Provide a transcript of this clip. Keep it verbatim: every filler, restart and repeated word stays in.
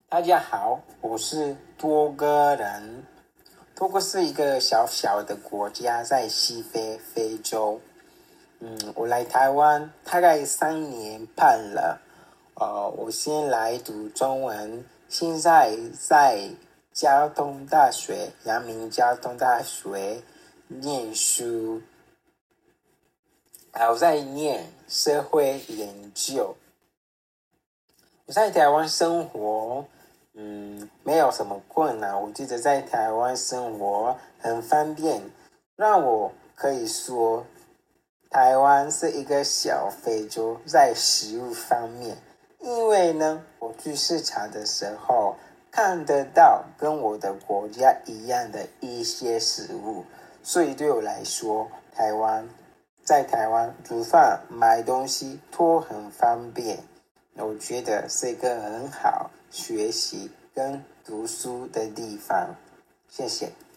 大家好，我是多哥人。多哥是一个小小的国家，在西非非洲。嗯，我来台湾大概三年半了。呃，我先来读中文，现在在交通大学，阳明交通大学念书，还有在念社会研究。我在台湾生活，嗯，没有什么困难。我觉得在台湾生活很方便，让我可以说，台湾是一个小非洲在食物方面。因为呢，我去市场的时候看得到跟我的国家一样的一些食物，所以对我来说，台湾在台湾煮饭买东西都很方便。我觉得是一个很好学习跟读书的地方。谢谢。